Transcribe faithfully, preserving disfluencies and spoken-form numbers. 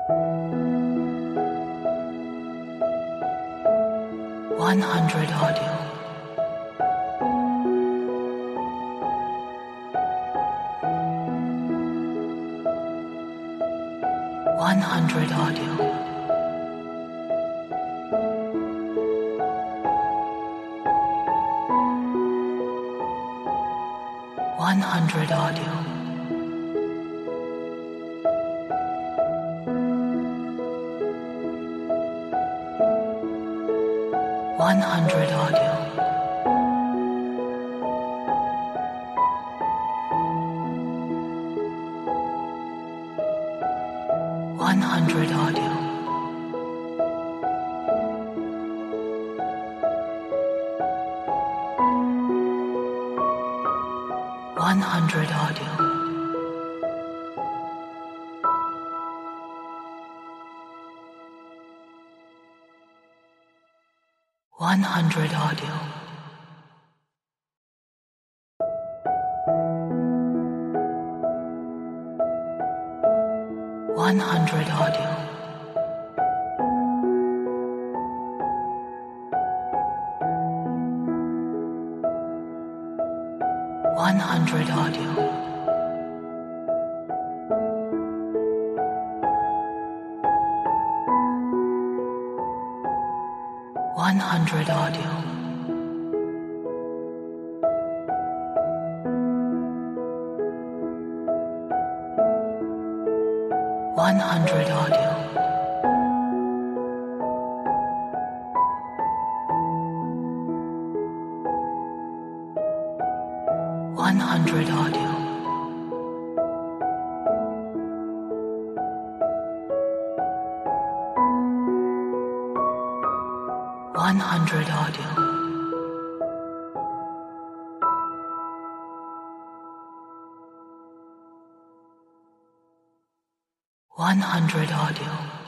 one hundred audio. one hundred audio. one hundred audio. one hundred audio. one hundred audio. one hundred audio. one hundred audio. one hundred audio. one hundred audio. one hundred audio. one hundred audio. one hundred audio. one hundred audio. one hundred audio.